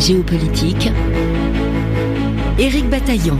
Géopolitique, Éric Bataillon.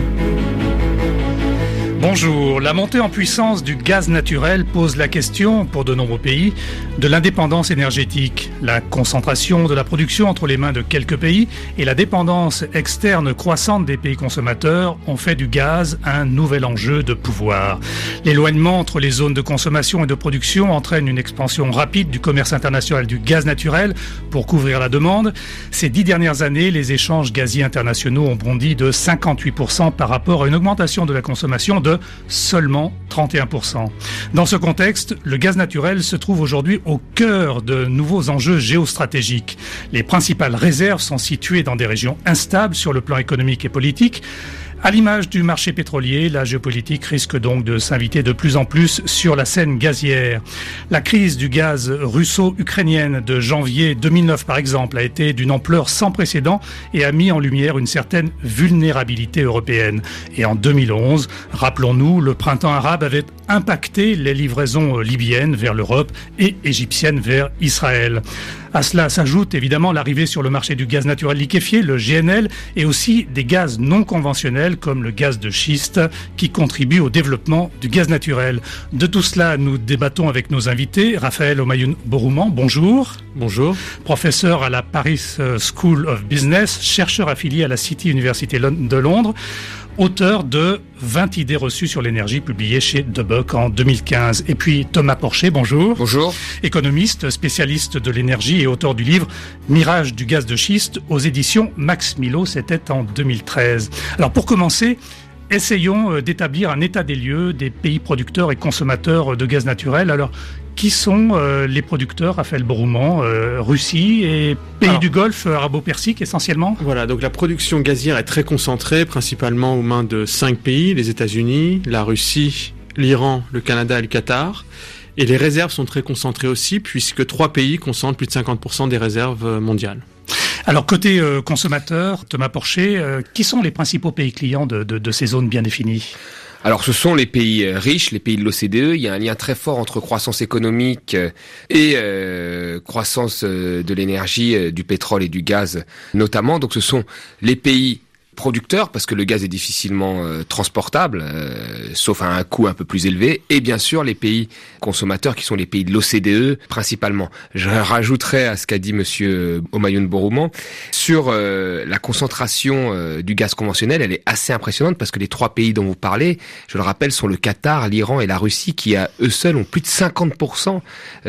Bonjour. La montée en puissance du gaz naturel pose la question, pour de nombreux pays, de l'indépendance énergétique. La concentration de la production entre les mains de quelques pays et la dépendance externe croissante des pays consommateurs ont fait du gaz un nouvel enjeu de pouvoir. L'éloignement entre les zones de consommation et de production entraîne une expansion rapide du commerce international du gaz naturel pour couvrir la demande. Ces 10 dernières années, les échanges gaziers internationaux ont bondi de 58% par rapport à une augmentation de la consommation de seulement 31%. Dans ce contexte, le gaz naturel se trouve aujourd'hui au cœur de nouveaux enjeux géostratégiques. Les principales réserves sont situées dans des régions instables sur le plan économique et politique. À l'image du marché pétrolier, la géopolitique risque donc de s'inviter de plus en plus sur la scène gazière. La crise du gaz russo-ukrainienne de janvier 2009, par exemple, a été d'une ampleur sans précédent et a mis en lumière une certaine vulnérabilité européenne. Et en 2011, rappelons-nous, le printemps arabe avait impacté les livraisons libyennes vers l'Europe et égyptiennes vers Israël. À cela s'ajoute évidemment l'arrivée sur le marché du gaz naturel liquéfié, le GNL, et aussi des gaz non conventionnels comme le gaz de schiste qui contribuent au développement du gaz naturel. De tout cela, nous débattons avec nos invités. Raphaël Omayoun-Borouman, bonjour. Bonjour. Professeur à la Paris School of Business, chercheur affilié à la City University de Londres, auteur de 20 idées reçues sur l'énergie publiées chez De Bock en 2015. Et puis Thomas Porcher, bonjour. Bonjour. Économiste, spécialiste de l'énergie et auteur du livre Mirage du gaz de schiste aux éditions Max Milo, c'était en 2013. Alors pour commencer, essayons d'établir un état des lieux des pays producteurs et consommateurs de gaz naturel. Alors, qui sont les producteurs, Raphaël Borouman, Russie et pays du Golfe arabo-persique essentiellement? Voilà, donc la production gazière est très concentrée, principalement aux mains de 5 pays, les États-Unis, la Russie, l'Iran, le Canada et le Qatar. Et les réserves sont très concentrées aussi, puisque 3 pays concentrent plus de 50% des réserves mondiales. Alors côté consommateur, Thomas Porcher, qui sont les principaux pays clients de ces zones bien définies? Alors ce sont les pays riches, les pays de l'OCDE. Il y a un lien très fort entre croissance économique et croissance de l'énergie, du pétrole et du gaz notamment. Donc ce sont les pays producteurs, parce que le gaz est difficilement transportable, sauf à un coût un peu plus élevé, et bien sûr les pays consommateurs qui sont les pays de l'OCDE principalement. Je rajouterai à ce qu'a dit monsieur Omayoun-Borouman sur la concentration du gaz conventionnel. Elle est assez impressionnante parce que les 3 pays dont vous parlez, je le rappelle, sont le Qatar, l'Iran et la Russie qui à eux seuls ont plus de 50%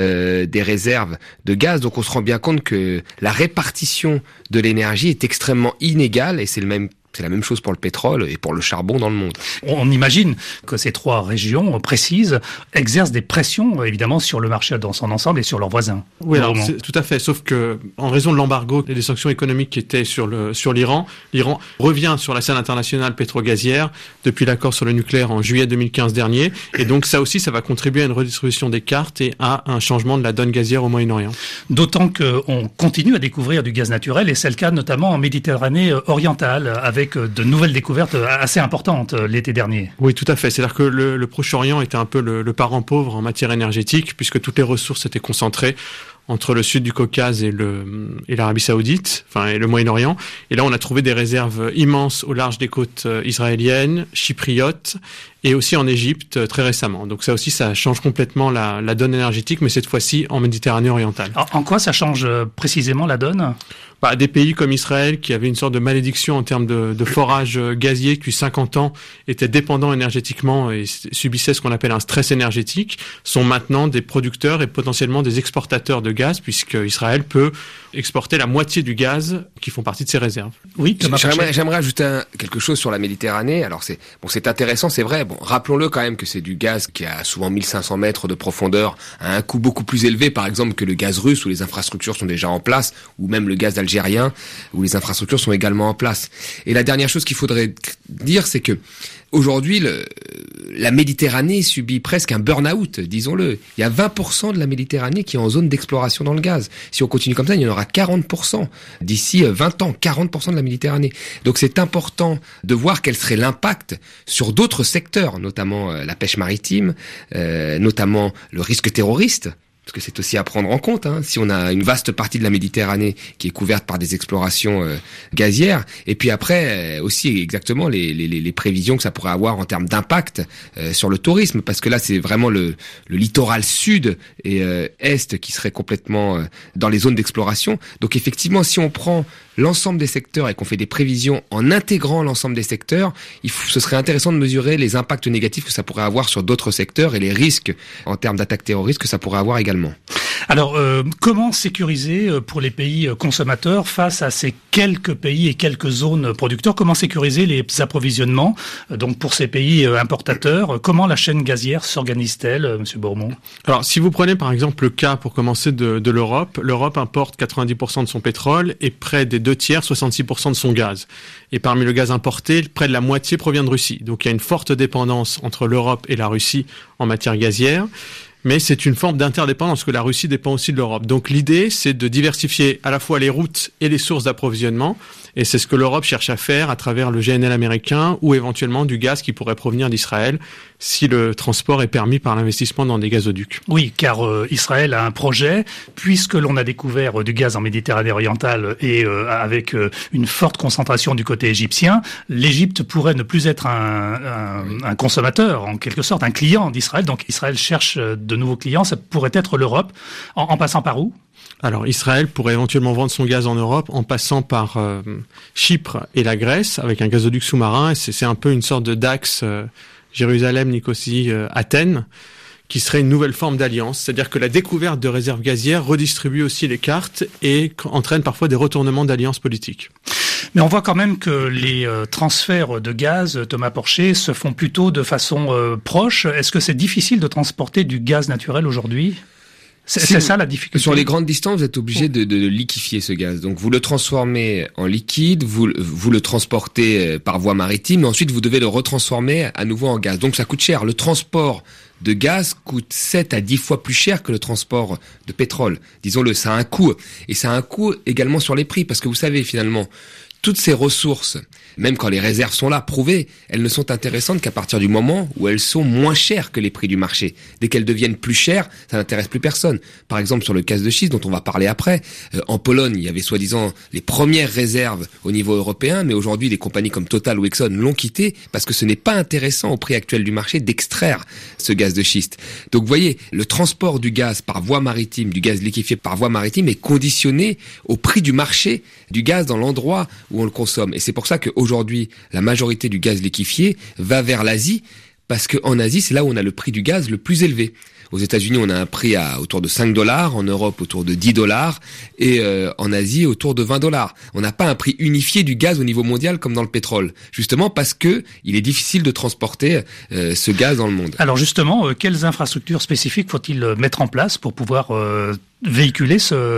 des réserves de gaz. Donc on se rend bien compte que la répartition de l'énergie est extrêmement inégale et c'est la même chose pour le pétrole et pour le charbon dans le monde. On imagine que ces 3 régions précises exercent des pressions, évidemment, sur le marché dans son ensemble et sur leurs voisins. Oui, alors, tout à fait. Sauf que, en raison de l'embargo et des sanctions économiques qui étaient sur l'Iran, l'Iran revient sur la scène internationale pétro-gazière depuis l'accord sur le nucléaire en juillet 2015 dernier. Et donc, ça aussi, ça va contribuer à une redistribution des cartes et à un changement de la donne gazière au Moyen-Orient. D'autant qu'on continue à découvrir du gaz naturel et c'est le cas notamment en Méditerranée orientale avec de nouvelles découvertes assez importantes l'été dernier. Oui, tout à fait. C'est-à-dire que le Proche-Orient était un peu le parent pauvre en matière énergétique, puisque toutes les ressources étaient concentrées entre le sud du Caucase et l'Arabie Saoudite, et le Moyen-Orient. Et là, on a trouvé des réserves immenses au large des côtes israéliennes, chypriotes, et aussi en Égypte très récemment. Donc ça aussi, ça change complètement la donne énergétique, mais cette fois-ci en Méditerranée orientale. Alors, en quoi ça change précisément la donne? Des pays comme Israël, qui avaient une sorte de malédiction en termes de forage gazier, qui depuis 50 ans étaient dépendants énergétiquement et subissaient ce qu'on appelle un stress énergétique, sont maintenant des producteurs et potentiellement des exportateurs de gaz, puisque Israël peut exporter la moitié du gaz qui font partie de ses réserves. Oui, j'aimerais ajouter quelque chose sur la Méditerranée. Alors c'est intéressant, c'est vrai. Bon, rappelons-le quand même que c'est du gaz qui a souvent 1500 mètres de profondeur à un coût beaucoup plus élevé, par exemple, que le gaz russe où les infrastructures sont déjà en place, ou même le gaz algérien où les infrastructures sont également en place. Et la dernière chose qu'il faudrait dire, c'est que aujourd'hui, la Méditerranée subit presque un burn-out, disons-le. Il y a 20% de la Méditerranée qui est en zone d'exploration dans le gaz. Si on continue comme ça, il y en aura 40% d'ici 20 ans, 40% de la Méditerranée. Donc c'est important de voir quel serait l'impact sur d'autres secteurs, notamment la pêche maritime, notamment le risque terroriste. parce que c'est aussi à prendre en compte, si on a une vaste partie de la Méditerranée qui est couverte par des explorations gazières, et puis après aussi exactement les prévisions que ça pourrait avoir en termes d'impact sur le tourisme, parce que là c'est vraiment le littoral sud et est qui serait complètement dans les zones d'exploration. Donc effectivement, si on prend l'ensemble des secteurs et qu'on fait des prévisions en intégrant l'ensemble des secteurs, ce serait intéressant de mesurer les impacts négatifs que ça pourrait avoir sur d'autres secteurs et les risques en termes d'attaques terroristes que ça pourrait avoir également. Alors, comment sécuriser pour les pays consommateurs face à ces quelques pays et quelques zones producteurs? Comment sécuriser les approvisionnements? Donc, pour ces pays importateurs, comment la chaîne gazière s'organise-t-elle, Monsieur Bourmont? Alors, si vous prenez par exemple le cas, pour commencer, de l'Europe, l'Europe importe 90% de son pétrole et près des 2/3, 66% de son gaz. Et parmi le gaz importé, près de la moitié provient de Russie. Donc, il y a une forte dépendance entre l'Europe et la Russie en matière gazière. Mais c'est une forme d'interdépendance, parce que la Russie dépend aussi de l'Europe. Donc l'idée, c'est de diversifier à la fois les routes et les sources d'approvisionnement. Et c'est ce que l'Europe cherche à faire à travers le GNL américain ou éventuellement du gaz qui pourrait provenir d'Israël si le transport est permis par l'investissement dans des gazoducs. Oui, car Israël a un projet, puisque l'on a découvert du gaz en Méditerranée orientale et avec une forte concentration du côté égyptien, l'Égypte pourrait ne plus être un consommateur, en quelque sorte, un client d'Israël. Donc Israël cherche de nouveaux clients, ça pourrait être l'Europe, en passant par où ? Alors Israël pourrait éventuellement vendre son gaz en Europe en passant par Chypre et la Grèce avec un gazoduc sous-marin. Et c'est un peu une sorte de Dax, Jérusalem, Nicosie, Athènes, qui serait une nouvelle forme d'alliance. C'est-à-dire que la découverte de réserves gazières redistribue aussi les cartes et entraîne parfois des retournements d'alliances politiques. Mais on voit quand même que les transferts de gaz, Thomas Porcher, se font plutôt de façon proche. Est-ce que c'est difficile de transporter du gaz naturel aujourd'hui ? C'est ça la difficulté. Sur les grandes distances, vous êtes obligé de liquéfier ce gaz. Donc vous le transformez en liquide, vous le transportez par voie maritime, mais ensuite vous devez le retransformer à nouveau en gaz. Donc ça coûte cher. Le transport de gaz coûte 7 à 10 fois plus cher que le transport de pétrole. Disons-le, ça a un coût. Et ça a un coût également sur les prix, parce que vous savez finalement, toutes ces ressources, même quand les réserves sont là, prouvées, elles ne sont intéressantes qu'à partir du moment où elles sont moins chères que les prix du marché. Dès qu'elles deviennent plus chères, ça n'intéresse plus personne. Par exemple, sur le gaz de schiste, dont on va parler après, en Pologne, il y avait soi-disant les premières réserves au niveau européen, mais aujourd'hui, des compagnies comme Total ou Exxon l'ont quitté parce que ce n'est pas intéressant au prix actuel du marché d'extraire ce gaz de schiste. Donc, vous voyez, le transport du gaz par voie maritime, du gaz liquéfié par voie maritime est conditionné au prix du marché du gaz dans l'endroit où on le consomme. Et c'est pour ça qu'aujourd'hui, la majorité du gaz liquéfié va vers l'Asie, parce qu'en Asie, c'est là où on a le prix du gaz le plus élevé. Aux États-Unis, on a un prix autour de $5, en Europe autour de $10 et en Asie autour de $20. On n'a pas un prix unifié du gaz au niveau mondial comme dans le pétrole, justement parce que il est difficile de transporter ce gaz dans le monde. Alors justement, quelles infrastructures spécifiques faut-il mettre en place pour pouvoir véhiculer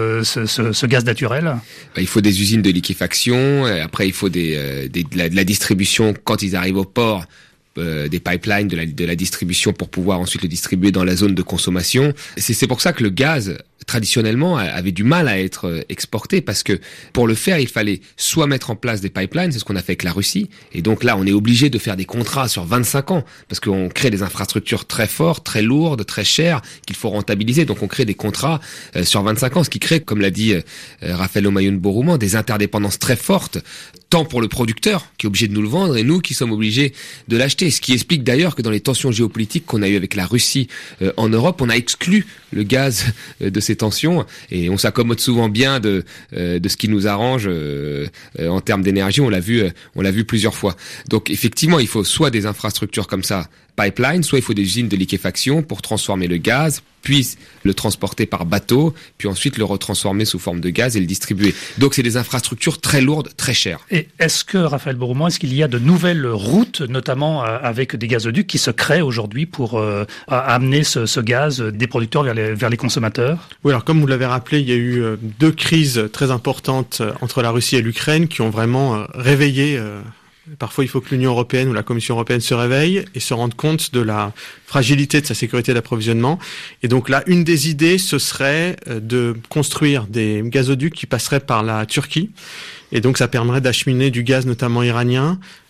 ce gaz naturel? Il faut des usines de liquéfaction, après il faut de la distribution quand ils arrivent au port, des pipelines, de la distribution pour pouvoir ensuite le distribuer dans la zone de consommation. C'est pour ça que le gaz, traditionnellement, avait du mal à être exporté, parce que pour le faire, il fallait soit mettre en place des pipelines, c'est ce qu'on a fait avec la Russie, et donc là, on est obligé de faire des contrats sur 25 ans, parce qu'on crée des infrastructures très fortes, très lourdes, très chères, qu'il faut rentabiliser, donc on crée des contrats sur 25 ans, ce qui crée, comme l'a dit Raphaël Omayoun-Bourmont, des interdépendances très fortes, tant pour le producteur, qui est obligé de nous le vendre, et nous qui sommes obligés de l'acheter. Ce qui explique d'ailleurs que dans les tensions géopolitiques qu'on a eues avec la Russie en Europe, on a exclu le gaz de ces tensions, et on s'accommode souvent bien de ce qui nous arrange en termes d'énergie. On l'a vu plusieurs fois. Donc effectivement, il faut soit des infrastructures comme ça, pipeline, soit il faut des usines de liquéfaction pour transformer le gaz, puis le transporter par bateau, puis ensuite le retransformer sous forme de gaz et le distribuer. Donc c'est des infrastructures très lourdes, très chères. Et est-ce que, Raphaël Bourmont, est-ce qu'il y a de nouvelles routes, notamment avec des gazoducs, qui se créent aujourd'hui pour amener ce gaz des producteurs vers les consommateurs? Oui, alors comme vous l'avez rappelé, il y a eu 2 crises très importantes entre la Russie et l'Ukraine qui ont vraiment réveillé... Parfois, il faut que l'Union européenne ou la Commission européenne se réveille et se rende compte de la fragilité de sa sécurité d'approvisionnement. Et donc là, une des idées, ce serait de construire des gazoducs qui passeraient par la Turquie. Et donc, ça permettrait d'acheminer du gaz, notamment iranien,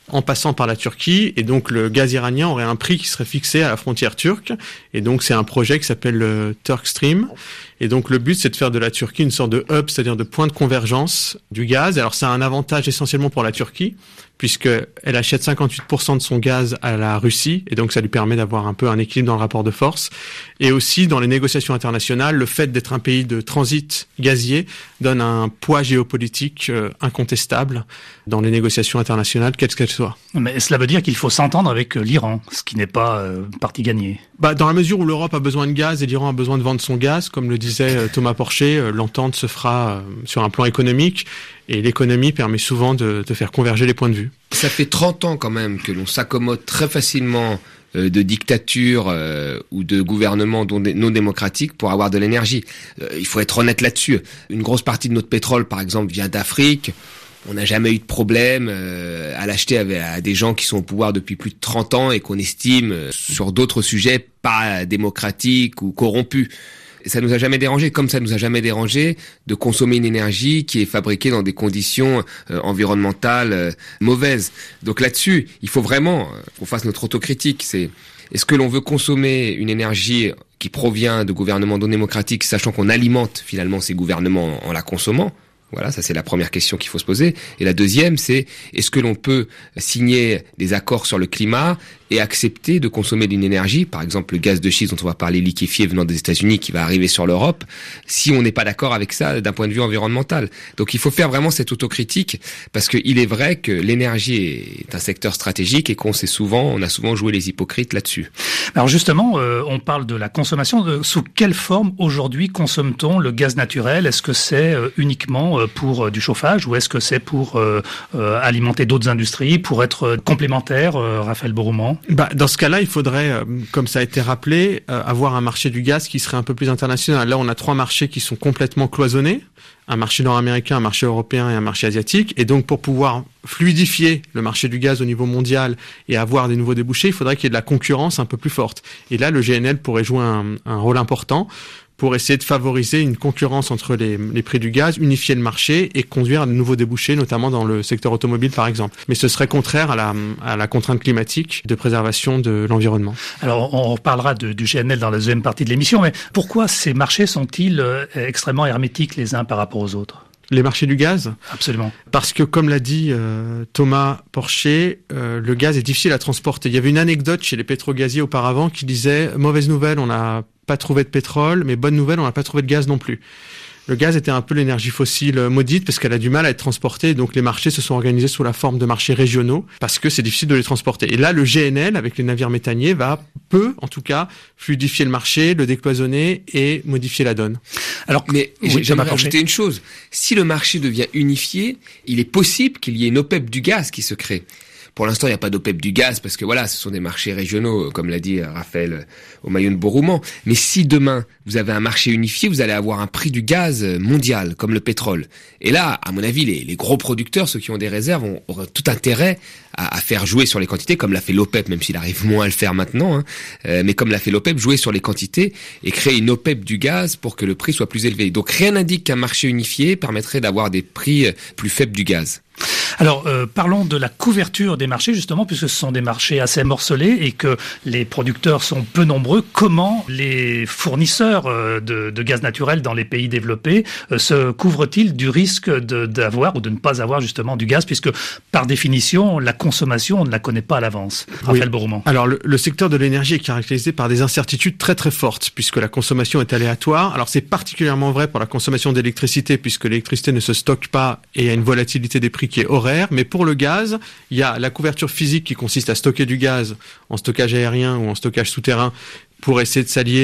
en passant par la Turquie, et donc le gaz iranien aurait un prix qui serait fixé à la frontière turque, et donc c'est un projet qui s'appelle le Turk Stream, et donc le but c'est de faire de la Turquie une sorte de hub, c'est-à-dire de point de convergence du gaz. Alors ça a un avantage essentiellement pour la Turquie, puisqu'elle achète 58% de son gaz à la Russie, et donc ça lui permet d'avoir un peu un équilibre dans le rapport de force. Et aussi, dans les négociations internationales, le fait d'être un pays de transit gazier donne un poids géopolitique incontestable dans les négociations internationales, quelles qu'elles soient. Mais cela veut dire qu'il faut s'entendre avec l'Iran, ce qui n'est pas partie gagnée. Dans la mesure où l'Europe a besoin de gaz et l'Iran a besoin de vendre son gaz, comme le disait Thomas Porcher, l'entente se fera sur un plan économique. Et l'économie permet souvent de faire converger les points de vue. Ça fait 30 ans quand même que l'on s'accommode très facilement de dictatures ou de gouvernements non démocratiques pour avoir de l'énergie. Il faut être honnête là-dessus. Une grosse partie de notre pétrole, par exemple, vient d'Afrique. On n'a jamais eu de problème à l'acheter à des gens qui sont au pouvoir depuis plus de 30 ans et qu'on estime, sur d'autres sujets, pas démocratiques ou corrompus. Ça nous a jamais dérangé, comme ça nous a jamais dérangé de consommer une énergie qui est fabriquée dans des conditions environnementales mauvaises. Donc là-dessus, il faut vraiment qu'on fasse notre autocritique. Est-ce que l'on veut consommer une énergie qui provient de gouvernements non démocratiques, sachant qu'on alimente finalement ces gouvernements en la consommant ? Voilà, ça c'est la première question qu'il faut se poser. Et la deuxième, c'est est-ce que l'on peut signer des accords sur le climat et accepter de consommer d'une énergie, par exemple le gaz de schiste dont on va parler liquéfié venant des États-Unis qui va arriver sur l'Europe, si on n'est pas d'accord avec ça d'un point de vue environnemental. Donc il faut faire vraiment cette autocritique parce qu'il est vrai que l'énergie est un secteur stratégique et on a souvent joué les hypocrites là-dessus. Alors justement, on parle de la consommation. Sous quelle forme aujourd'hui consomme-t-on le gaz naturel ? Est-ce que c'est uniquement pour du chauffage ou est-ce que c'est pour alimenter d'autres industries, pour être complémentaire, Raphaël Borouman ? Dans ce cas-là, il faudrait, comme ça a été rappelé, avoir un marché du gaz qui serait un peu plus international. Là, on a 3 marchés qui sont complètement cloisonnés. Un marché nord-américain, un marché européen et un marché asiatique. Et donc, pour pouvoir fluidifier le marché du gaz au niveau mondial et avoir des nouveaux débouchés, il faudrait qu'il y ait de la concurrence un peu plus forte. Et là, le GNL pourrait jouer un rôle important pour essayer de favoriser une concurrence entre les prix du gaz, unifier le marché et conduire à de nouveaux débouchés, notamment dans le secteur automobile par exemple. Mais ce serait contraire à la contrainte climatique de préservation de l'environnement. Alors on reparlera du GNL dans la deuxième partie de l'émission, mais pourquoi ces marchés sont-ils extrêmement hermétiques les uns par rapport aux autres ? Les marchés du gaz ? Absolument. Parce que, comme l'a dit Thomas Porcher, le gaz est difficile à transporter. Il y avait une anecdote chez les pétrogaziers auparavant qui disait « Mauvaise nouvelle, on n'a pas trouvé de pétrole, mais bonne nouvelle, on n'a pas trouvé de gaz non plus ». Le gaz était un peu l'énergie fossile maudite parce qu'elle a du mal à être transportée. Donc les marchés se sont organisés sous la forme de marchés régionaux parce que c'est difficile de les transporter. Et là, le GNL, avec les navires méthaniers, peut, en tout cas, fluidifier le marché, le décloisonner et modifier la donne. Alors, mais j'aimerais rajouter une chose. Si le marché devient unifié, il est possible qu'il y ait une OPEP du gaz qui se crée. Pour l'instant, il n'y a pas d'OPEP du gaz parce que voilà, ce sont des marchés régionaux, comme l'a dit Raphaël Aumayoun-Borouman. Mais si demain, vous avez un marché unifié, vous allez avoir un prix du gaz mondial, comme le pétrole. Et là, à mon avis, les gros producteurs, ceux qui ont des réserves, auront tout intérêt à faire jouer sur les quantités, comme l'a fait l'OPEP, même s'il arrive moins à le faire maintenant, mais comme l'a fait l'OPEP, jouer sur les quantités et créer une OPEP du gaz pour que le prix soit plus élevé. Donc rien n'indique qu'un marché unifié permettrait d'avoir des prix plus faibles du gaz. Alors, parlons de la couverture des marchés, justement, puisque ce sont des marchés assez morcelés et que les producteurs sont peu nombreux. Comment les fournisseurs de gaz naturel dans les pays développés se couvrent-ils du risque d'avoir ou de ne pas avoir, justement, du gaz, puisque, par définition, la consommation, on ne la connaît pas à l'avance. Raphaël Borouman. Alors, le secteur de l'énergie est caractérisé par des incertitudes très très fortes, puisque la consommation est aléatoire. Alors, c'est particulièrement vrai pour la consommation d'électricité, puisque l'électricité ne se stocke pas et il y a une volatilité des prix qui est horaire. Mais pour le gaz, il y a la couverture physique qui consiste à stocker du gaz en stockage aérien ou en stockage souterrain pour essayer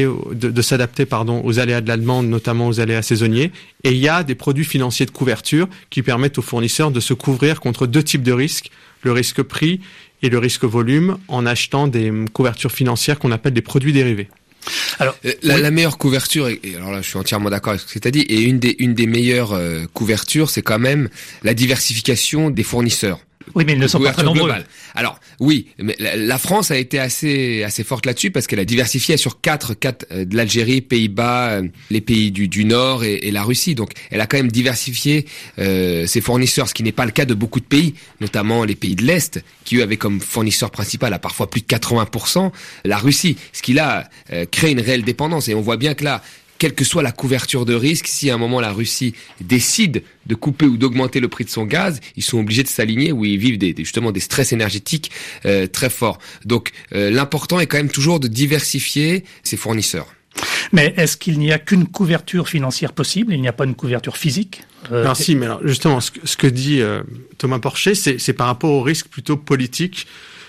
de s'adapter aux aléas de la demande, notamment aux aléas saisonniers. Et il y a des produits financiers de couverture qui permettent aux fournisseurs de se couvrir contre 2 types de risques, le risque prix et le risque volume, en achetant des couvertures financières qu'on appelle des produits dérivés. Alors, la meilleure couverture, et alors là je suis entièrement d'accord avec ce que tu as dit, et une des meilleures couvertures, c'est quand même la diversification des fournisseurs. Oui, mais ils ne sont pas très nombreux. Globale. Alors, oui, mais la France a été assez forte là-dessus parce qu'elle a diversifié sur quatre de l'Algérie, Pays-Bas, les pays du Nord et la Russie. Donc, elle a quand même diversifié ses fournisseurs, ce qui n'est pas le cas de beaucoup de pays, notamment les pays de l'Est, qui eux avaient comme fournisseur principal à parfois plus de 80% la Russie, ce qui là crée une réelle dépendance. Et on voit bien que là, quelle que soit la couverture de risque, si à un moment la Russie décide de couper ou d'augmenter le prix de son gaz, ils sont obligés de s'aligner où ils vivent justement des stress énergétiques très forts. Donc l'important est quand même toujours de diversifier ses fournisseurs. Mais est-ce qu'il n'y a qu'une couverture financière possible? Il n'y a pas une couverture physique? Non, si, mais alors justement, ce que dit Thomas Porcher, c'est par rapport aux risques plutôt politiques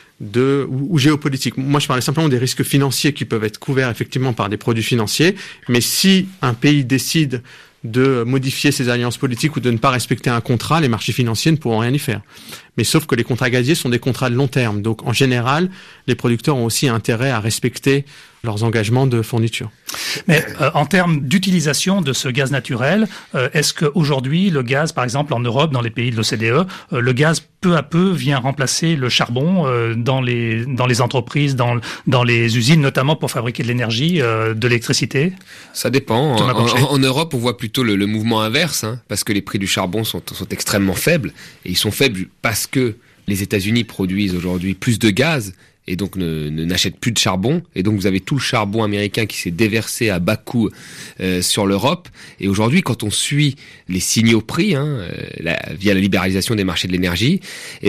ou géopolitique. Moi, je parlais simplement des risques financiers qui peuvent être couverts effectivement par des produits financiers, mais si un pays décide de modifier ses alliances politiques ou de ne pas respecter un contrat, les marchés financiers ne pourront rien y faire. Mais sauf que les contrats gaziers sont des contrats de long terme. Donc, en général, les producteurs ont aussi intérêt à respecter leurs engagements de fourniture. Mais en termes d'utilisation de ce gaz naturel, est-ce qu'aujourd'hui, le gaz, par exemple, en Europe, dans les pays de l'OCDE, le gaz, peu à peu, vient remplacer le charbon dans les entreprises, dans les usines, notamment pour fabriquer de l'énergie, de l'électricité? Ça dépend. En Europe, on voit plutôt le mouvement inverse, parce que les prix du charbon sont extrêmement faibles. Et ils sont faibles parce que les États-Unis produisent aujourd'hui plus de gaz et donc n'achètent plus de charbon. Et donc vous avez tout le charbon américain qui s'est déversé à bas coût sur l'Europe. Et aujourd'hui, quand on suit les signaux prix, via la libéralisation des marchés de l'énergie,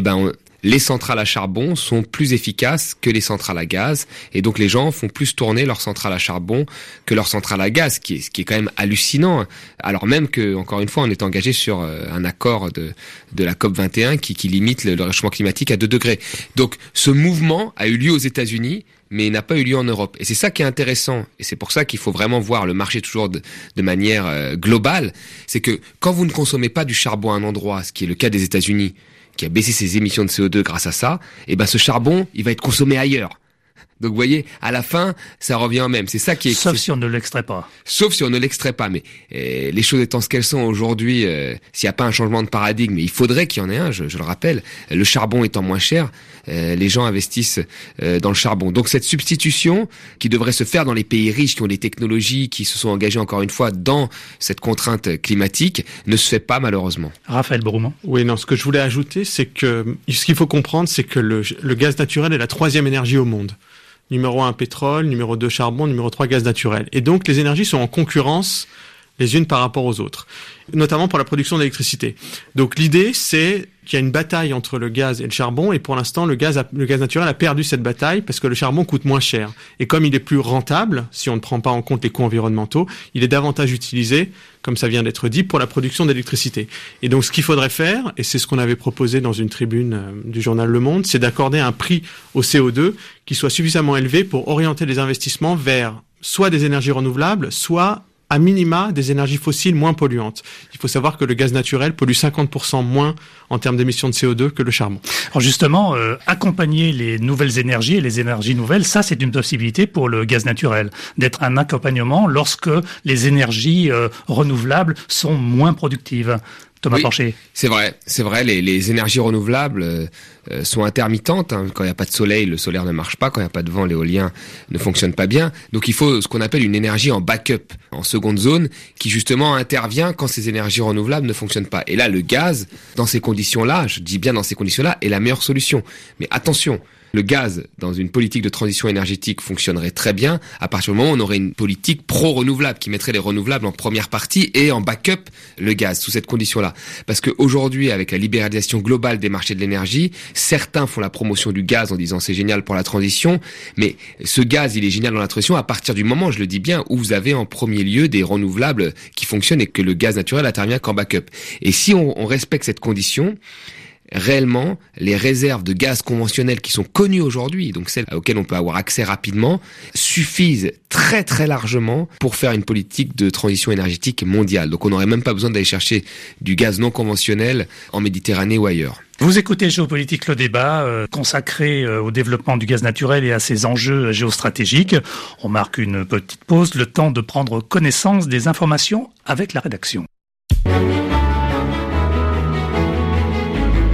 les centrales à charbon sont plus efficaces que les centrales à gaz, et donc les gens font plus tourner leurs centrales à charbon que leurs centrales à gaz, ce qui est quand même hallucinant, alors même que, encore une fois, on est engagé sur un accord de la COP21 qui limite le réchauffement climatique à 2 degrés. Donc ce mouvement a eu lieu aux États-Unis, mais il n'a pas eu lieu en Europe. Et c'est ça qui est intéressant, et c'est pour ça qu'il faut vraiment voir le marché toujours de manière globale, c'est que quand vous ne consommez pas du charbon à un endroit, ce qui est le cas des États-Unis, qui a baissé ses émissions de CO2 grâce à ça, ce charbon, il va être consommé ailleurs. Donc vous voyez, à la fin, ça revient au même. C'est ça qui est... Sauf si on ne l'extrait pas. Sauf si on ne l'extrait pas. Mais les choses étant ce qu'elles sont aujourd'hui, s'il n'y a pas un changement de paradigme, il faudrait qu'il y en ait un, je le rappelle. Le charbon étant moins cher, les gens investissent dans le charbon. Donc cette substitution qui devrait se faire dans les pays riches, qui ont des technologies, qui se sont engagés encore une fois dans cette contrainte climatique, ne se fait pas malheureusement. Raphaël Brouman. Oui, non, ce que je voulais ajouter, c'est que ce qu'il faut comprendre, c'est que le gaz naturel est la 3e énergie au monde. Numéro 1, pétrole, numéro 2, charbon, numéro 3, gaz naturel. Et donc, les énergies sont en concurrence les unes par rapport aux autres, notamment pour la production d'électricité. Donc, l'idée, c'est qu'il y a une bataille entre le gaz et le charbon, et pour l'instant, le gaz naturel a perdu cette bataille parce que le charbon coûte moins cher. Et comme il est plus rentable, si on ne prend pas en compte les coûts environnementaux, il est davantage utilisé, comme ça vient d'être dit, pour la production d'électricité. Et donc, ce qu'il faudrait faire, et c'est ce qu'on avait proposé dans une tribune du journal Le Monde, c'est d'accorder un prix au CO2 qui soit suffisamment élevé pour orienter les investissements vers soit des énergies renouvelables, soit à minima des énergies fossiles moins polluantes. Il faut savoir que le gaz naturel pollue 50% moins en termes d'émissions de CO2 que le charbon. Alors justement, accompagner les nouvelles énergies et les énergies nouvelles, ça c'est une possibilité pour le gaz naturel, d'être un accompagnement lorsque les énergies renouvelables sont moins productives. Thomas Porcher. C'est vrai. Les énergies renouvelables sont intermittentes. Quand il n'y a pas de soleil, le solaire ne marche pas. Quand il n'y a pas de vent, l'éolien ne fonctionne pas bien. Donc il faut ce qu'on appelle une énergie en backup, en seconde zone, qui justement intervient quand ces énergies renouvelables ne fonctionnent pas. Et là, le gaz, dans ces conditions-là, je dis bien dans ces conditions-là, est la meilleure solution. Mais attention, le gaz, dans une politique de transition énergétique, fonctionnerait très bien à partir du moment où on aurait une politique pro-renouvelable qui mettrait les renouvelables en première partie et en backup le gaz, sous cette condition-là. Parce qu'aujourd'hui, avec la libéralisation globale des marchés de l'énergie, certains font la promotion du gaz en disant c'est génial pour la transition, mais ce gaz, il est génial dans la transition à partir du moment, je le dis bien, où vous avez en premier lieu des renouvelables qui fonctionnent et que le gaz naturel intervient qu'en backup. Et si on respecte cette condition, réellement, les réserves de gaz conventionnel qui sont connues aujourd'hui, donc celles auxquelles on peut avoir accès rapidement, suffisent très très largement pour faire une politique de transition énergétique mondiale. Donc on n'aurait même pas besoin d'aller chercher du gaz non conventionnel en Méditerranée ou ailleurs. Vous écoutez Géopolitique, le débat consacré au développement du gaz naturel et à ses enjeux géostratégiques. On marque une petite pause, le temps de prendre connaissance des informations avec la rédaction.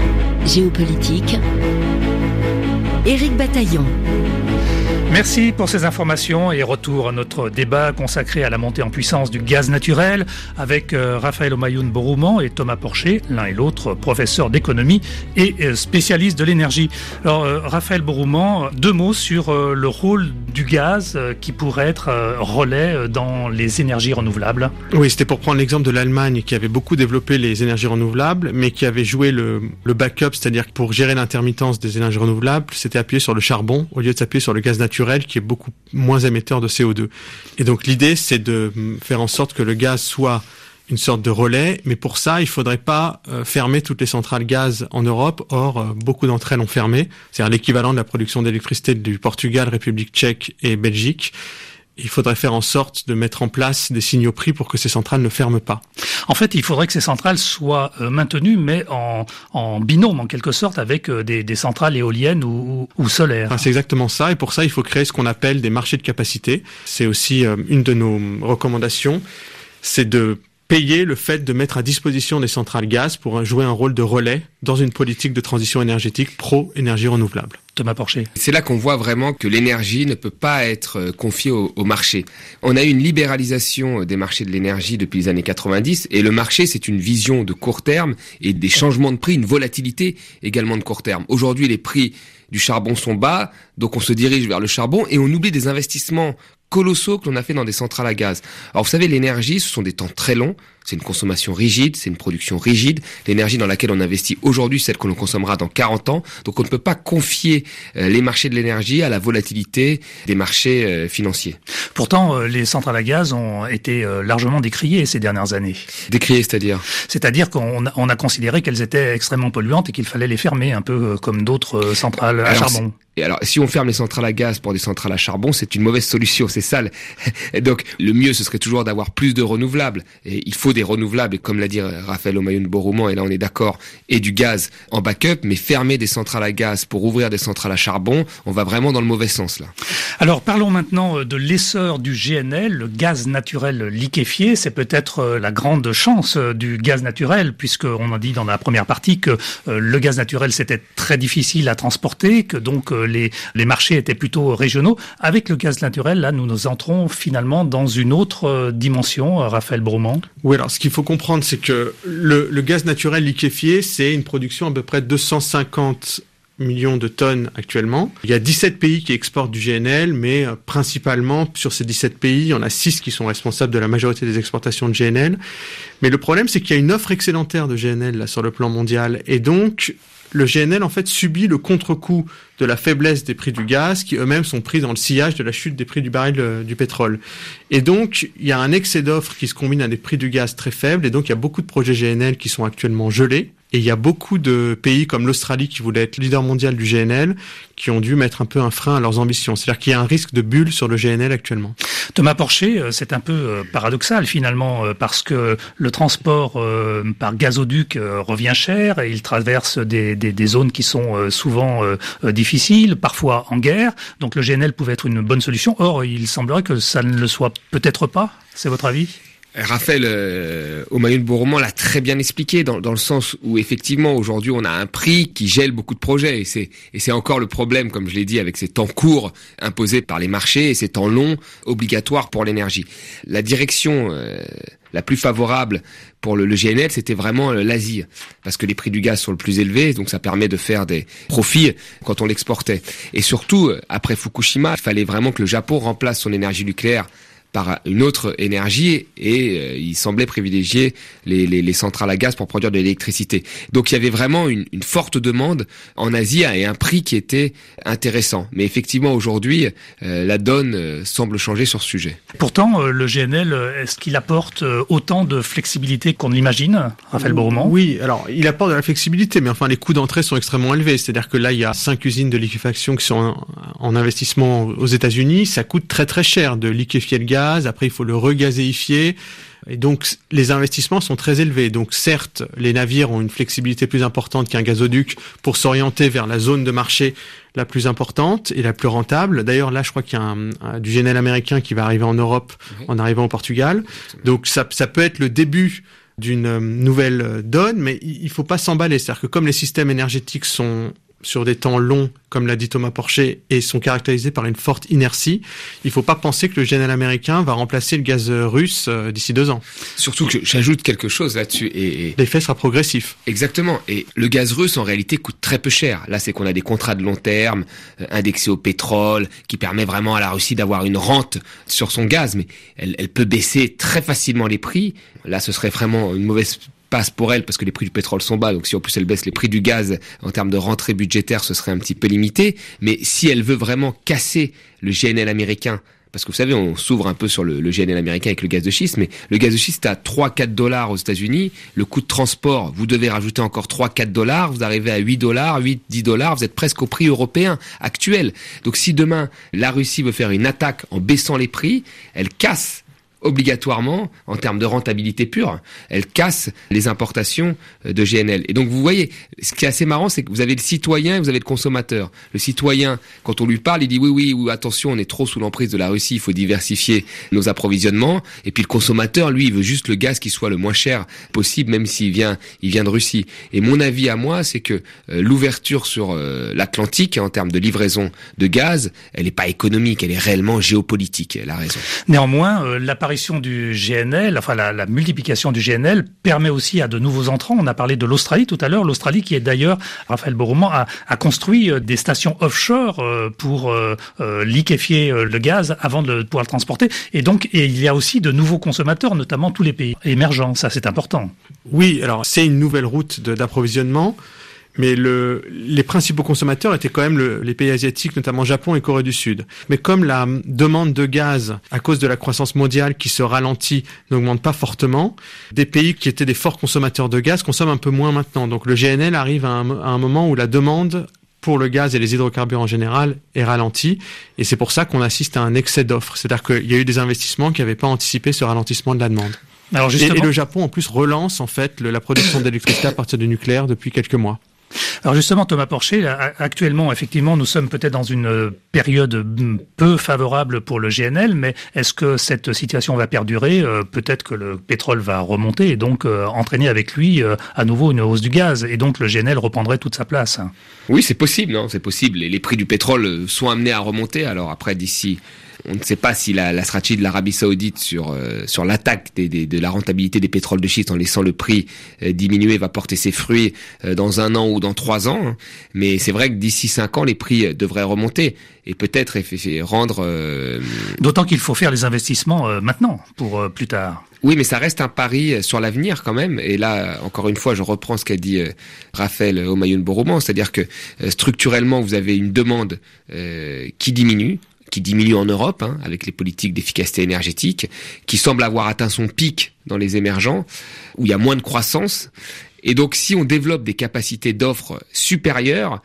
Géopolitique, Éric Bataillon. Merci pour ces informations et retour à notre débat consacré à la montée en puissance du gaz naturel avec Raphaël Omayoun-Borouman et Thomas Porcher, l'un et l'autre professeurs d'économie et spécialistes de l'énergie. Alors Raphaël Borouman, 2 mots sur le rôle du gaz qui pourrait être relais dans les énergies renouvelables. Oui, c'était pour prendre l'exemple de l'Allemagne qui avait beaucoup développé les énergies renouvelables mais qui avait joué le backup, c'est-à-dire que pour gérer l'intermittence des énergies renouvelables, c'était appuyé sur le charbon au lieu de s'appuyer sur le gaz naturel qui est beaucoup moins émetteur de CO2. Et donc l'idée, c'est de faire en sorte que le gaz soit une sorte de relais, mais pour ça, il faudrait pas fermer toutes les centrales gaz en Europe. Or, beaucoup d'entre elles ont fermé. C'est-à-dire l'équivalent de la production d'électricité du Portugal, République tchèque et Belgique. Il faudrait faire en sorte de mettre en place des signaux prix pour que ces centrales ne ferment pas. En fait, il faudrait que ces centrales soient maintenues, mais en binôme, en quelque sorte, avec des centrales éoliennes ou solaires. C'est exactement ça, et pour ça, il faut créer ce qu'on appelle des marchés de capacité. C'est aussi une de nos recommandations, c'est de payer le fait de mettre à disposition des centrales gaz pour jouer un rôle de relais dans une politique de transition énergétique pro-énergie renouvelable. Thomas Porcher. C'est là qu'on voit vraiment que l'énergie ne peut pas être confiée au marché. On a eu une libéralisation des marchés de l'énergie depuis les années 90 et le marché, c'est une vision de court terme et des changements de prix, une volatilité également de court terme. Aujourd'hui, les prix du charbon sont bas, donc on se dirige vers le charbon et on oublie des investissements colossaux que l'on a fait dans des centrales à gaz. Alors vous savez, l'énergie, ce sont des temps très longs, c'est une consommation rigide, c'est une production rigide. L'énergie dans laquelle on investit aujourd'hui, celle que l'on consommera dans 40 ans. Donc on ne peut pas confier les marchés de l'énergie à la volatilité des marchés financiers. Pourtant, les centrales à gaz ont été largement décriées ces dernières années. Décriées, c'est-à-dire ? C'est-à-dire qu'on a considéré qu'elles étaient extrêmement polluantes et qu'il fallait les fermer, un peu comme d'autres centrales à charbon. Et alors, si on ferme les centrales à gaz pour des centrales à charbon, c'est une mauvaise solution, c'est ça. Donc, le mieux, ce serait toujours d'avoir plus de renouvelables. Et il faut des renouvelables, et comme l'a dit Raphaël Omayoun-Borouman, et là on est d'accord, et du gaz en backup, mais fermer des centrales à gaz pour ouvrir des centrales à charbon, on va vraiment dans le mauvais sens, là. Alors, parlons maintenant de l'essor du GNL, le gaz naturel liquéfié. C'est peut-être la grande chance du gaz naturel, puisqu'on a dit dans la première partie que le gaz naturel, c'était très difficile à transporter, que donc les marchés étaient plutôt régionaux. Avec le gaz naturel, là, nous entrons finalement dans une autre dimension, Raphaël Borouman. Oui, alors ce qu'il faut comprendre, c'est que le gaz naturel liquéfié, c'est une production à peu près de 250 millions de tonnes actuellement. Il y a 17 pays qui exportent du GNL, mais principalement sur ces 17 pays, il y en a 6 qui sont responsables de la majorité des exportations de GNL. Mais le problème, c'est qu'il y a une offre excédentaire de GNL là, sur le plan mondial. Et donc, le GNL, en fait, subit le contre-coup de la faiblesse des prix du gaz, qui eux-mêmes sont pris dans le sillage de la chute des prix du baril du pétrole. Et donc, il y a un excès d'offres qui se combine à des prix du gaz très faibles, et donc il y a beaucoup de projets GNL qui sont actuellement gelés. Et il y a beaucoup de pays comme l'Australie qui voulaient être leader mondial du GNL, qui ont dû mettre un peu un frein à leurs ambitions. C'est-à-dire qu'il y a un risque de bulle sur le GNL actuellement. Thomas Porcher, c'est un peu paradoxal finalement, parce que le transport par gazoduc revient cher, et il traverse des zones qui sont souvent difficiles, parfois en guerre. Donc le GNL pouvait être une bonne solution. Or, il semblerait que ça ne le soit peut-être pas. C'est votre avis ? Raphaël Omayoun-Borouman l'a très bien expliqué dans le sens où effectivement aujourd'hui on a un prix qui gèle beaucoup de projets et c'est encore le problème, comme je l'ai dit, avec ces temps courts imposés par les marchés et ces temps longs obligatoires pour l'énergie. La direction la plus favorable pour le GNL, c'était vraiment l'Asie, parce que les prix du gaz sont le plus élevés, donc ça permet de faire des profits quand on l'exportait. Et surtout, après Fukushima, il fallait vraiment que le Japon remplace son énergie nucléaire par une autre énergie et il semblait privilégier les centrales à gaz pour produire de l'électricité. Donc il y avait vraiment une forte demande en Asie et un prix qui était intéressant. Mais effectivement aujourd'hui, la donne semble changer sur ce sujet. Pourtant, le GNL, est-ce qu'il apporte autant de flexibilité qu'on l'imagine, Raphaël Borouman ? Oui, alors il apporte de la flexibilité, mais enfin les coûts d'entrée sont extrêmement élevés. C'est-à-dire que là, il y a 5 usines de liquéfaction qui sont en investissement aux États-Unis. Ça coûte très très cher de liquéfier le gaz. Après, il faut le regazéifier. Et donc, les investissements sont très élevés. Donc, certes, les navires ont une flexibilité plus importante qu'un gazoduc pour s'orienter vers la zone de marché la plus importante et la plus rentable. D'ailleurs, là, je crois qu'il y a du GNL américain qui va arriver en Europe en arrivant au Portugal. Donc, ça peut être le début d'une nouvelle donne, mais il faut pas s'emballer. C'est-à-dire que comme les systèmes énergétiques sont sur des temps longs, comme l'a dit Thomas Porcher, et sont caractérisés par une forte inertie, il faut pas penser que le GNL américain va remplacer le gaz russe d'ici 2 ans. Surtout que j'ajoute quelque chose là-dessus. Et l'effet sera progressif. Exactement. Et le gaz russe, en réalité, coûte très peu cher. Là, c'est qu'on a des contrats de long terme, indexés au pétrole, qui permet vraiment à la Russie d'avoir une rente sur son gaz, mais elle peut baisser très facilement les prix. Là, ce serait vraiment une mauvaise passe pour elle parce que les prix du pétrole sont bas, donc si en plus elle baisse les prix du gaz en termes de rentrée budgétaire, ce serait un petit peu limité. Mais si elle veut vraiment casser le GNL américain, parce que vous savez, on s'ouvre un peu sur le GNL américain avec le gaz de schiste, mais le gaz de schiste est à 3-4 $ aux États-Unis. Le coût de transport, vous devez rajouter encore 3-4 $, vous arrivez à 8 $, 8-10 $, vous êtes presque au prix européen actuel. Donc si demain la Russie veut faire une attaque en baissant les prix, elle casse obligatoirement, en termes de rentabilité pure, elle casse les importations de GNL. Et donc vous voyez, ce qui est assez marrant, c'est que vous avez le citoyen et vous avez le consommateur. Le citoyen, quand on lui parle, il dit oui, attention, on est trop sous l'emprise de la Russie, il faut diversifier nos approvisionnements. Et puis le consommateur, lui, il veut juste le gaz qui soit le moins cher possible, même s'il vient de Russie. Et mon avis à moi, c'est que l'ouverture sur l'Atlantique, en termes de livraison de gaz, elle n'est pas économique, elle est réellement géopolitique. Elle a raison. Néanmoins, l'apparition du GNL, enfin la multiplication du GNL permet aussi à de nouveaux entrants. On a parlé de l'Australie tout à l'heure. L'Australie qui est d'ailleurs, Raphaël Boroumand a construit des stations offshore pour liquéfier le gaz avant de pouvoir le transporter. Et donc, il y a aussi de nouveaux consommateurs, notamment tous les pays émergents. Ça, c'est important. Oui, alors c'est une nouvelle route d'approvisionnement. Mais les principaux consommateurs étaient quand même les pays asiatiques, notamment Japon et Corée du Sud. Mais comme la demande de gaz, à cause de la croissance mondiale qui se ralentit, n'augmente pas fortement, des pays qui étaient des forts consommateurs de gaz consomment un peu moins maintenant. Donc le GNL arrive à un moment où la demande pour le gaz et les hydrocarbures en général est ralentie. Et c'est pour ça qu'on assiste à un excès d'offres. C'est-à-dire qu'il y a eu des investissements qui n'avaient pas anticipé ce ralentissement de la demande. Alors justement, et le Japon, en plus, relance en fait la production d'électricité à partir du nucléaire depuis quelques mois. Alors justement, Thomas Porcher, actuellement, effectivement, nous sommes peut-être dans une période peu favorable pour le GNL, mais est-ce que cette situation va perdurer ? Peut-être que le pétrole va remonter et donc entraîner avec lui à nouveau une hausse du gaz, et donc le GNL reprendrait toute sa place. Oui, c'est possible, non ? C'est possible. Les prix du pétrole sont amenés à remonter. Alors après, d'ici... On ne sait pas si la stratégie de l'Arabie Saoudite sur l'attaque de la rentabilité des pétroles de schiste en laissant le prix diminuer va porter ses fruits dans 1 an ou dans 3 ans. Mais c'est vrai que d'ici 5 ans, les prix devraient remonter et peut-être rendre... D'autant qu'il faut faire les investissements maintenant pour plus tard. Oui, mais ça reste un pari sur l'avenir quand même. Et là, encore une fois, je reprends ce qu'a dit Raphaël Homayoun-Boroumand, c'est-à-dire que structurellement, vous avez une demande qui diminue en Europe, avec les politiques d'efficacité énergétique, qui semble avoir atteint son pic dans les émergents, où il y a moins de croissance. Et donc, si on développe des capacités d'offres supérieures,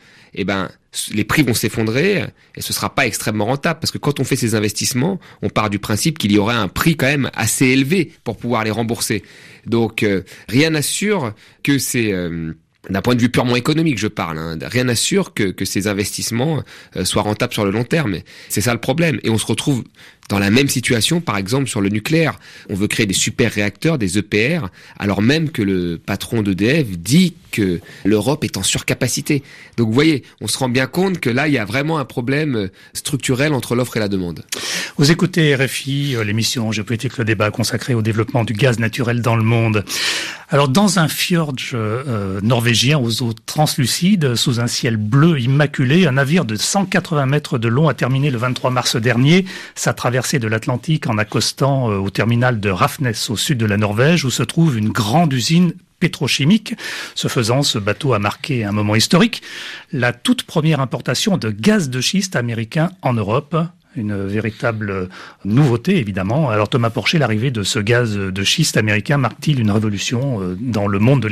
les prix vont s'effondrer et ce sera pas extrêmement rentable. Parce que quand on fait ces investissements, on part du principe qu'il y aurait un prix quand même assez élevé pour pouvoir les rembourser. Donc, rien n'assure que c'est... d'un point de vue purement économique, je parle. Rien n'assure que ces investissements soient rentables sur le long terme. C'est ça le problème. Et on se retrouve dans la même situation, par exemple, sur le nucléaire. On veut créer des super réacteurs, des EPR, alors même que le patron d'EDF dit que l'Europe est en surcapacité. Donc vous voyez, on se rend bien compte que là, il y a vraiment un problème structurel entre l'offre et la demande. Vous écoutez RFI, l'émission Géopolitique, le débat consacré au développement du gaz naturel dans le monde. Alors, dans un fjord norvégien aux eaux translucides, sous un ciel bleu immaculé, un navire de 180 mètres de long a terminé le 23 mars dernier sa traversée de l'Atlantique en accostant au terminal de Rafnes, au sud de la Norvège, où se trouve une grande usine pétrochimique. Ce faisant, ce bateau a marqué un moment historique, la toute première importation de gaz de schiste américain en Europe. Une véritable nouveauté, évidemment. Alors Thomas Porcher, l'arrivée de ce gaz de schiste américain marque-t-il une révolution dans le monde de l'énergie ?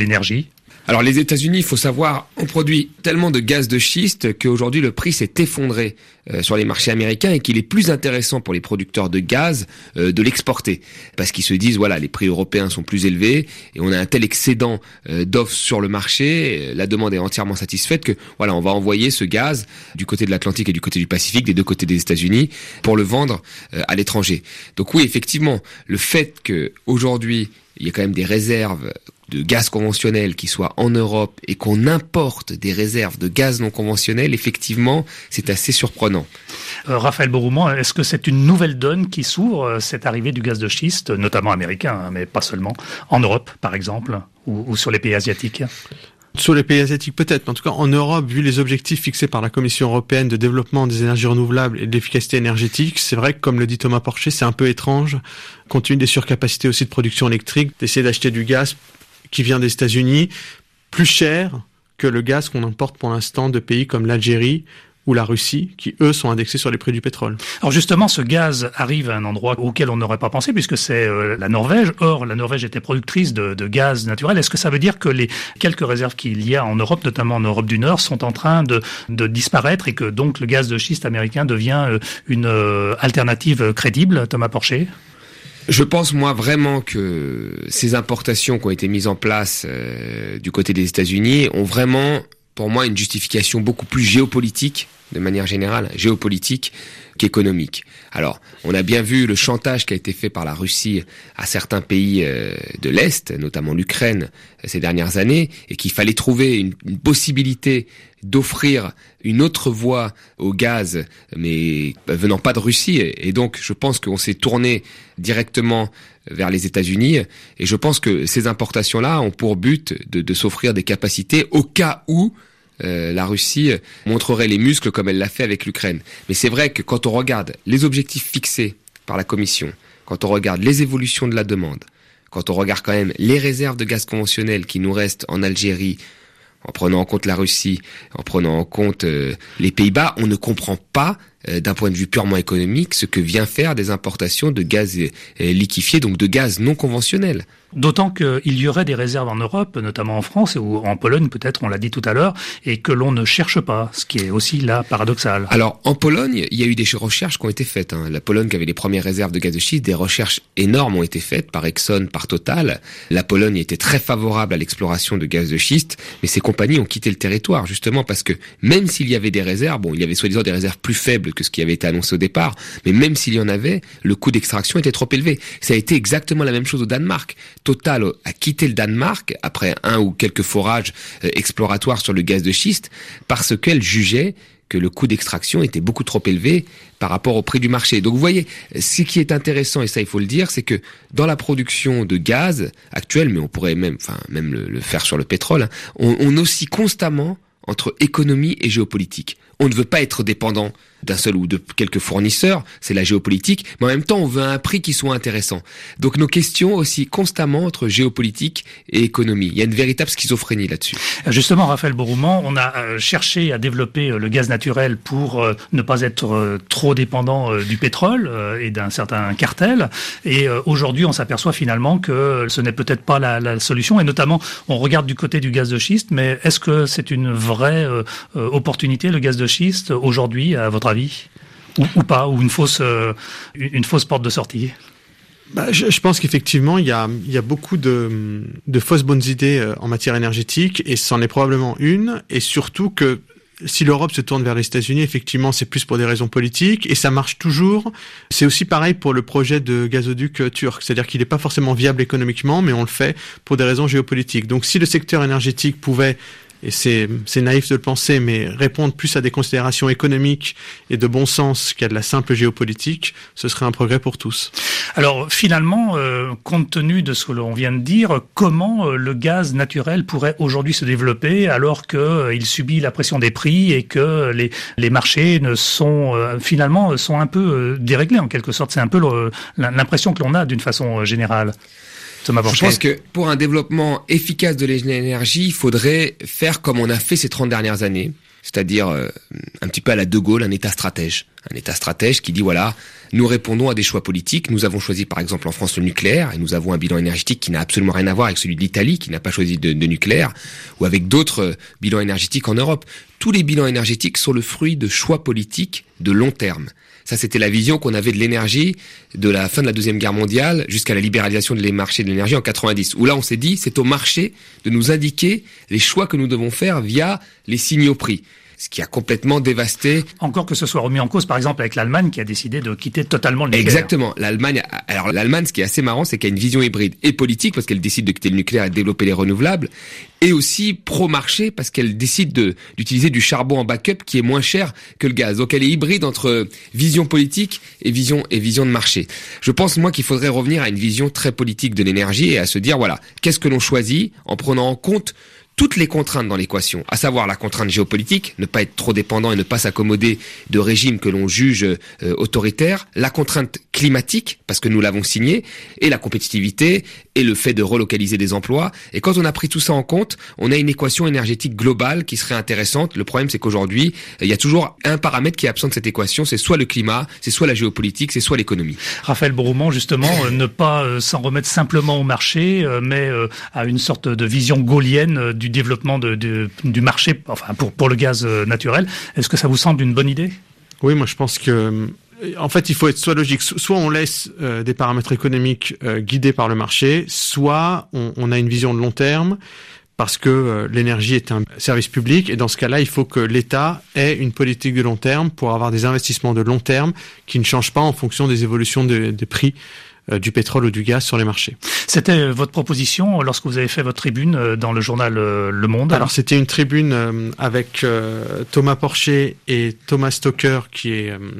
Alors les États-Unis, il faut savoir, on produit tellement de gaz de schiste qu'aujourd'hui le prix s'est effondré sur les marchés américains et qu'il est plus intéressant pour les producteurs de gaz de l'exporter. Parce qu'ils se disent, voilà, les prix européens sont plus élevés et on a un tel excédent d'offres sur le marché, la demande est entièrement satisfaite que voilà, on va envoyer ce gaz du côté de l'Atlantique et du côté du Pacifique, des deux côtés des États-Unis, pour le vendre à l'étranger. Donc oui, effectivement, le fait que aujourd'hui il y a quand même des réserves de gaz conventionnel qui soient en Europe et qu'on importe des réserves de gaz non conventionnel, effectivement, c'est assez surprenant. Raphaël Borouman, est-ce que c'est une nouvelle donne qui s'ouvre, cette arrivée du gaz de schiste, notamment américain, mais pas seulement, en Europe par exemple, ou sur les pays asiatiques ? Sur les pays asiatiques peut-être, mais en tout cas en Europe, vu les objectifs fixés par la Commission européenne de développement des énergies renouvelables et de l'efficacité énergétique, c'est vrai que comme le dit Thomas Porcher, c'est un peu étrange, compte tenu des surcapacités aussi de production électrique, d'essayer d'acheter du gaz qui vient des États-Unis plus cher que le gaz qu'on importe pour l'instant de pays comme l'Algérie ou la Russie, qui eux sont indexés sur les prix du pétrole. Alors justement, ce gaz arrive à un endroit auquel on n'aurait pas pensé, puisque c'est la Norvège. Or, la Norvège était productrice de gaz naturel. Est-ce que ça veut dire que les quelques réserves qu'il y a en Europe, notamment en Europe du Nord, sont en train de disparaître et que donc le gaz de schiste américain devient une alternative crédible, Thomas Porcher ? Je pense moi vraiment que ces importations qui ont été mises en place du côté des États-Unis ont vraiment, pour moi, une justification beaucoup plus géopolitique, de manière générale, géopolitique qu'économique. Alors, on a bien vu le chantage qui a été fait par la Russie à certains pays de l'Est, notamment l'Ukraine, ces dernières années, et qu'il fallait trouver une possibilité d'offrir une autre voie au gaz, mais venant pas de Russie. Et donc, je pense qu'on s'est tourné directement vers les États-Unis. Et je pense que ces importations-là ont pour but de s'offrir des capacités au cas où la Russie montrerait les muscles comme elle l'a fait avec l'Ukraine. Mais c'est vrai que quand on regarde les objectifs fixés par la Commission, quand on regarde les évolutions de la demande, quand on regarde quand même les réserves de gaz conventionnel qui nous restent en Algérie, en prenant en compte la Russie, en prenant en compte les Pays-Bas, on ne comprend pas, d'un point de vue purement économique, ce que vient faire des importations de gaz liquéfié, donc de gaz non conventionnel. D'autant qu'il y aurait des réserves en Europe, notamment en France ou en Pologne peut-être, on l'a dit tout à l'heure, et que l'on ne cherche pas, ce qui est aussi là paradoxal. Alors en Pologne, il y a eu des recherches qui ont été faites. La Pologne qui avait les premières réserves de gaz de schiste, des recherches énormes ont été faites par Exxon, par Total. La Pologne était très favorable à l'exploration de gaz de schiste, mais ces compagnies ont quitté le territoire justement parce que même s'il y avait des réserves, bon, il y avait soi-disant des réserves plus faibles que ce qui avait été annoncé au départ, mais même s'il y en avait, le coût d'extraction était trop élevé. Ça a été exactement la même chose au Danemark. Total a quitté le Danemark après un ou quelques forages exploratoires sur le gaz de schiste parce qu'elle jugeait que le coût d'extraction était beaucoup trop élevé par rapport au prix du marché. Donc vous voyez, ce qui est intéressant, et ça il faut le dire, c'est que dans la production de gaz actuelle, mais on pourrait même le faire sur le pétrole, on oscille constamment entre économie et géopolitique. On ne veut pas être dépendant d'un seul ou de quelques fournisseurs, c'est la géopolitique, mais en même temps on veut un prix qui soit intéressant. Donc nos questions oscillent constamment entre géopolitique et économie. Il y a une véritable schizophrénie là-dessus. Justement, Raphaël Borouman, on a cherché à développer le gaz naturel pour ne pas être trop dépendant du pétrole et d'un certain cartel. Et aujourd'hui, on s'aperçoit finalement que ce n'est peut-être pas la solution. Et notamment, on regarde du côté du gaz de schiste, mais est-ce que c'est une vraie opportunité, le gaz de schiste, aujourd'hui, à votre avis, ou pas, ou une fausse porte de sortie? Je pense qu'effectivement, il y a beaucoup de fausses bonnes idées en matière énergétique, et c'en est probablement une, et surtout que si l'Europe se tourne vers les États-Unis, effectivement, c'est plus pour des raisons politiques, et ça marche toujours. C'est aussi pareil pour le projet de gazoduc turc, c'est-à-dire qu'il n'est pas forcément viable économiquement, mais on le fait pour des raisons géopolitiques. Donc si le secteur énergétique pouvait, et c'est naïf de le penser, mais répondre plus à des considérations économiques et de bon sens qu'à de la simple géopolitique, ce serait un progrès pour tous. Alors finalement, compte tenu de ce que l'on vient de dire, comment le gaz naturel pourrait aujourd'hui se développer alors qu'il subit la pression des prix et que les marchés sont un peu déréglés en quelque sorte? C'est un peu l'impression que l'on a d'une façon générale. Je pense que pour un développement efficace de l'énergie, il faudrait faire comme on a fait ces 30 dernières années, c'est-à-dire un petit peu à la De Gaulle, un État stratège. un État stratège qui dit voilà, nous répondons à des choix politiques. Nous avons choisi par exemple en France le nucléaire et nous avons un bilan énergétique qui n'a absolument rien à voir avec celui de l'Italie qui n'a pas choisi de nucléaire ou avec d'autres bilans énergétiques en Europe. Tous les bilans énergétiques sont le fruit de choix politiques de long terme. Ça, c'était la vision qu'on avait de l'énergie de la fin de la Deuxième Guerre mondiale jusqu'à la libéralisation des marchés de l'énergie en 90. Où là, on s'est dit, c'est au marché de nous indiquer les choix que nous devons faire via les signaux prix. Ce qui a complètement dévasté. Encore que ce soit remis en cause, par exemple, avec l'Allemagne qui a décidé de quitter totalement le nucléaire. Exactement. L'Allemagne, ce qui est assez marrant, c'est qu'elle a une vision hybride et politique parce qu'elle décide de quitter le nucléaire et de développer les renouvelables, et aussi pro-marché parce qu'elle décide d'utiliser du charbon en backup qui est moins cher que le gaz. Donc elle est hybride entre vision politique et vision de marché. Je pense, moi, qu'il faudrait revenir à une vision très politique de l'énergie et à se dire, voilà, qu'est-ce que l'on choisit en prenant en compte toutes les contraintes dans l'équation, à savoir la contrainte géopolitique, ne pas être trop dépendant et ne pas s'accommoder de régimes que l'on juge autoritaires, la contrainte climatique, parce que nous l'avons signé, et la compétitivité, et le fait de relocaliser des emplois. Et quand on a pris tout ça en compte, on a une équation énergétique globale qui serait intéressante. Le problème, c'est qu'aujourd'hui, il y a toujours un paramètre qui est absent de cette équation, c'est soit le climat, c'est soit la géopolitique, c'est soit l'économie. Raphaël Bourroumand, justement, ne pas s'en remettre simplement au marché, mais à une sorte de vision gaullienne du développement du marché, enfin pour le gaz naturel. Est-ce que ça vous semble une bonne idée ? Oui, moi je pense que en fait, il faut être soit logique, soit on laisse des paramètres économiques guidés par le marché, soit on a une vision de long terme parce que l'énergie est un service public et dans ce cas-là, il faut que l'État ait une politique de long terme pour avoir des investissements de long terme qui ne changent pas en fonction des évolutions des prix du pétrole ou du gaz sur les marchés. C'était votre proposition lorsque vous avez fait votre tribune dans le journal Le Monde. Alors c'était une tribune avec Thomas Porcher et Thomas Stocker qui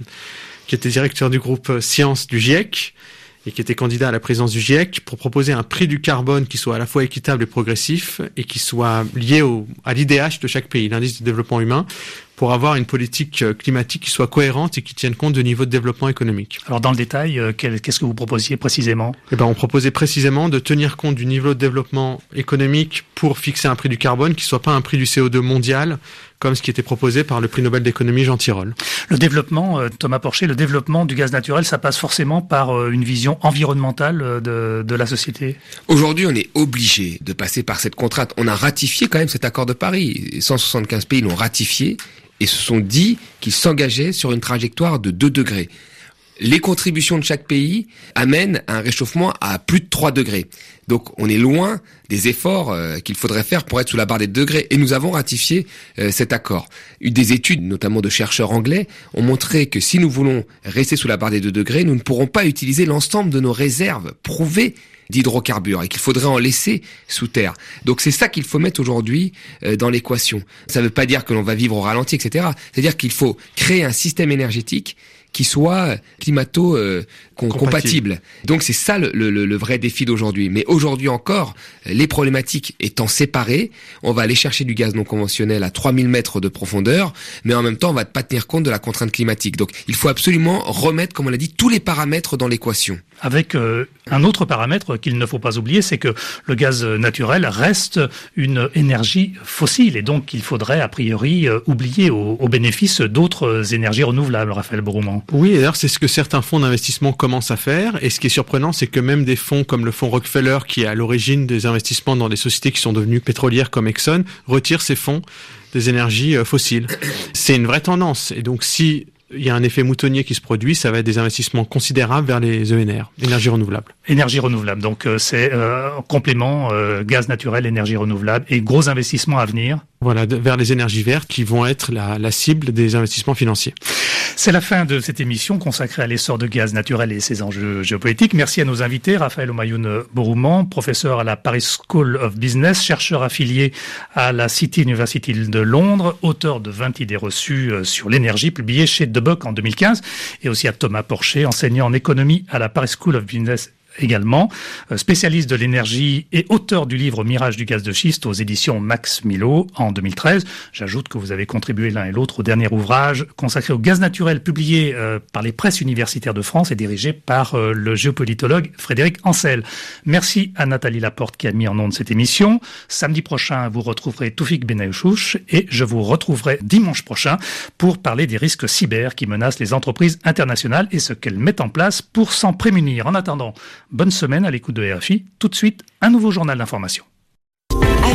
était directeur du groupe Sciences du GIEC et qui était candidat à la présidence du GIEC pour proposer un prix du carbone qui soit à la fois équitable et progressif et qui soit lié à l'IDH de chaque pays, l'indice de développement humain, pour avoir une politique climatique qui soit cohérente et qui tienne compte de niveau de développement économique. Alors dans le détail, qu'est-ce que vous proposiez précisément ? On proposait précisément de tenir compte du niveau de développement économique pour fixer un prix du carbone qui soit pas un prix du CO2 mondial, comme ce qui était proposé par le prix Nobel d'économie Jean Tirole. Le développement, Thomas Porcher, le développement du gaz naturel, ça passe forcément par une vision environnementale de la société. Aujourd'hui, on est obligé de passer par cette contrainte. On a ratifié quand même cet accord de Paris. 175 pays l'ont ratifié et se sont dit qu'ils s'engageaient sur une trajectoire de 2 degrés. Les contributions de chaque pays amènent à un réchauffement à plus de 3 degrés. Donc on est loin des efforts qu'il faudrait faire pour être sous la barre des 2 degrés. Et nous avons ratifié cet accord. Des études, notamment de chercheurs anglais, ont montré que si nous voulons rester sous la barre des 2 degrés, nous ne pourrons pas utiliser l'ensemble de nos réserves prouvées d'hydrocarbures et qu'il faudrait en laisser sous terre. Donc c'est ça qu'il faut mettre aujourd'hui dans l'équation. Ça ne veut pas dire que l'on va vivre au ralenti, etc. C'est-à-dire qu'il faut créer un système énergétique qui soit compatible. Donc c'est ça le vrai défi d'aujourd'hui. Mais aujourd'hui encore, les problématiques étant séparées, on va aller chercher du gaz non conventionnel à 3000 mètres de profondeur, mais en même temps on va pas tenir compte de la contrainte climatique. Donc il faut absolument remettre, comme on l'a dit, tous les paramètres dans l'équation. Avec un autre paramètre qu'il ne faut pas oublier, c'est que le gaz naturel reste une énergie fossile et donc il faudrait a priori oublier au bénéfice d'autres énergies renouvelables, Raphaël Bourroumand. Oui, d'ailleurs c'est ce que certains fonds d'investissement commencent à faire et ce qui est surprenant c'est que même des fonds comme le fonds Rockefeller qui est à l'origine des investissements dans des sociétés qui sont devenues pétrolières comme Exxon retirent ces fonds des énergies fossiles. C'est une vraie tendance et donc si il y a un effet moutonnier qui se produit, ça va être des investissements considérables vers les ENR, énergie renouvelable. Énergie renouvelable, donc c'est complément, gaz naturel, énergie renouvelable et gros investissements à venir. Voilà, vers les énergies vertes qui vont être la cible des investissements financiers. C'est la fin de cette émission consacrée à l'essor de gaz naturel et ses enjeux géopolitiques. Merci à nos invités, Raphaël Omayoun Bourroumand, professeur à la Paris School of Business, chercheur affilié à la City University de Londres, auteur de 20 idées reçues sur l'énergie, publié chez De Bock en 2015, et aussi à Thomas Porcher, enseignant en économie à la Paris School of également, spécialiste de l'énergie et auteur du livre Mirage du gaz de schiste aux éditions Max Milo en 2013. J'ajoute que vous avez contribué l'un et l'autre au dernier ouvrage consacré au gaz naturel publié par les presses universitaires de France et dirigé par le géopolitologue Frédéric Ancel. Merci à Nathalie Laporte qui a mis en onde cette émission. Samedi prochain, vous retrouverez Toufik Benaouchouch et je vous retrouverai dimanche prochain pour parler des risques cyber qui menacent les entreprises internationales et ce qu'elles mettent en place pour s'en prémunir. En attendant, bonne semaine à l'écoute de RFI. Tout de suite, un nouveau journal d'information.